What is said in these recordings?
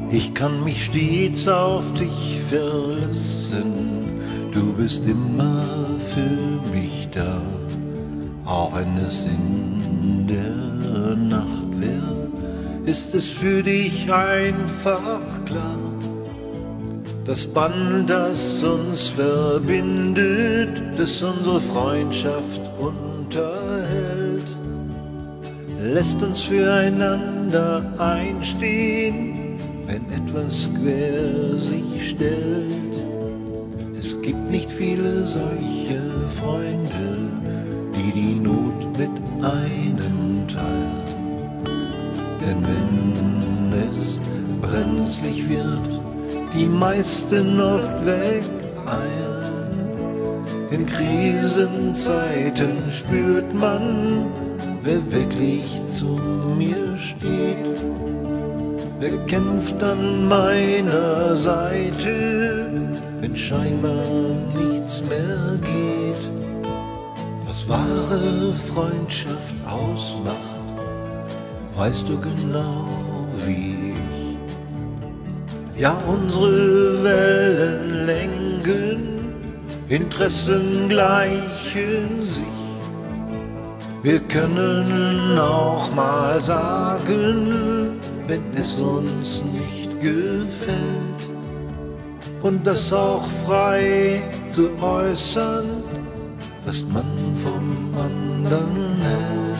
Ich kann mich stets auf dich verlassen, du bist immer für mich da, auch wenn es in der Nacht wäre, ist es für dich einfach klar. Das Band, das uns verbindet, das unsere Freundschaft unterhält, lässt uns füreinander einstehen, wenn etwas quer sich stellt. Es gibt nicht viele solche Freunde, die die Not mit einem teilen. Denn wenn es brenzlig wird, die meisten oft wegeilen. In Krisenzeiten spürt man, wer wirklich zu mir steht. Wer kämpft an meiner Seite, wenn scheinbar nichts mehr geht? Was wahre Freundschaft ausmacht, weißt du genau wie ich. Ja, unsere Wellenlängen, Interessen gleichen sich. Wir können auch mal sagen, wenn es uns nicht gefällt, und das auch frei zu äußern, was man vom anderen hält.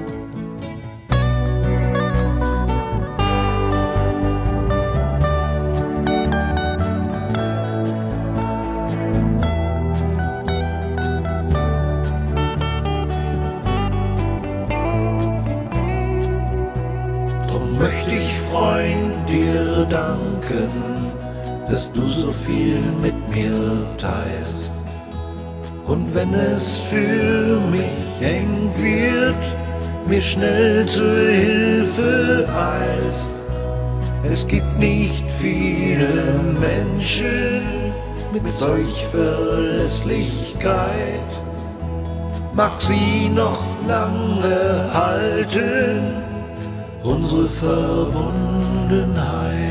Möchte ich, Freund, dir danken, dass du so viel mit mir teilst. Und wenn es für mich eng wird, mir schnell zur Hilfe eilst. Es gibt nicht viele Menschen mit solch Verlässlichkeit. Mag sie noch lange halten, unsere Verbundenheit.